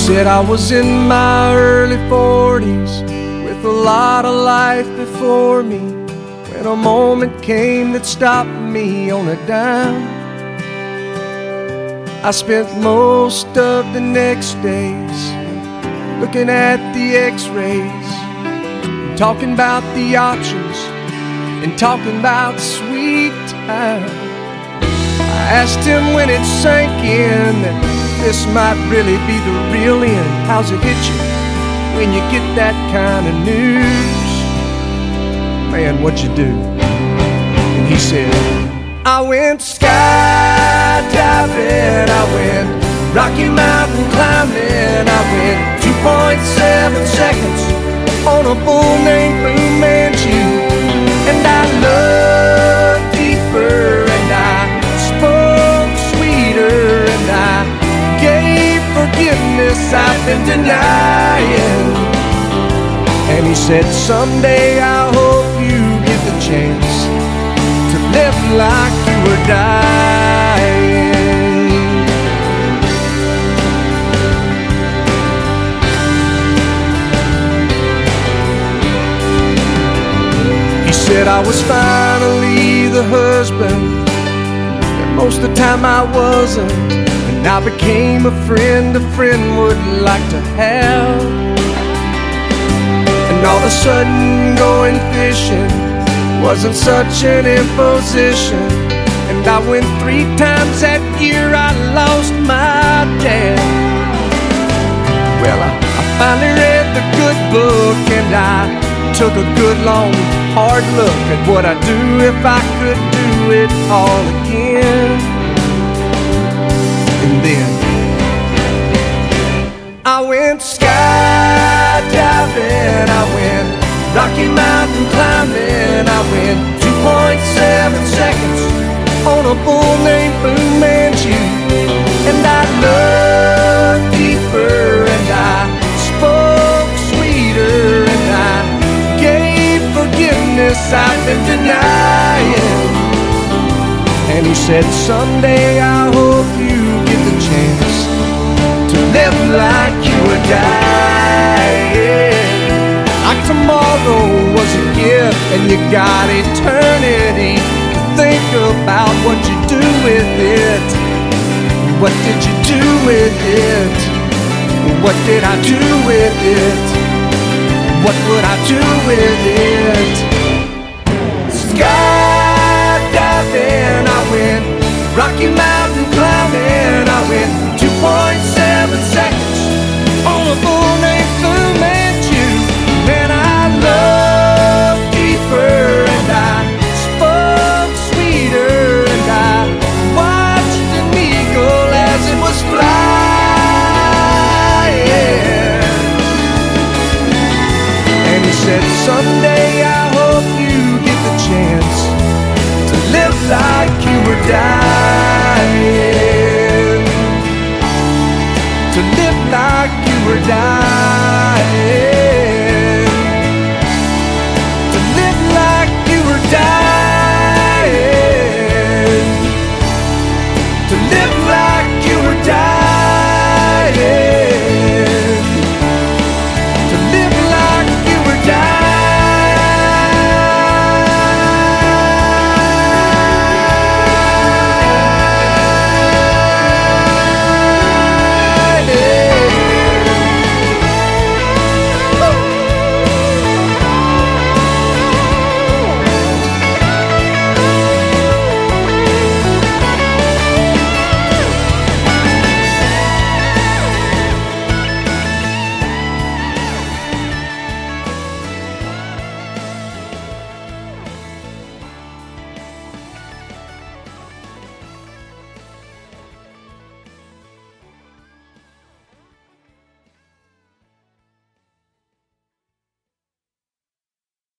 said I was in my early 40s with a lot of life before me, when a moment came that stopped me on a dime. I spent most of the next days looking at the x-rays, talking about the options and talking about sweet time. I asked him when it sank in that this might really be the real end. How's it hit you when you get that kind of news? Man, what'd you do? And he said, I went skydiving, I went Rocky Mountain climbing, I went 2.7 seconds on a bull named Fu Manchu. And I looked deeper and I spoke sweeter and I gave forgiveness I've been denying. And he said, someday I hope you get the chance to live like you were dying. He said I was finally the husband that most of the time I wasn't, and I became a friend would like to have. And all of a sudden going fishing wasn't such an imposition, and I went 3 times that year. I lost my dad. Well, I finally read the good book, and I took a good long hard look at what I'd do if I could do it all again. And then I went skydiving, I went Rocky Mountain climbing, I went 2.7 seconds on a bull named Fu Manchu. And I looked deeper and I spoke sweeter and I gave forgiveness I've been denying. And he said, someday I hope you get the chance to live like you were dying. Like tomorrow was a gift and you got eternity to think about what you do with it. What did you do with it? What did I do with it? What would I do with it? Skydiving, I went Rocky Mountain climbing, I went 2.7 seconds on a bull named Fu Manchu. And I looked deeper and I spoke sweeter and I watched an eagle as it was flying. And he said, someday I hope you get the chance to live like you were dying.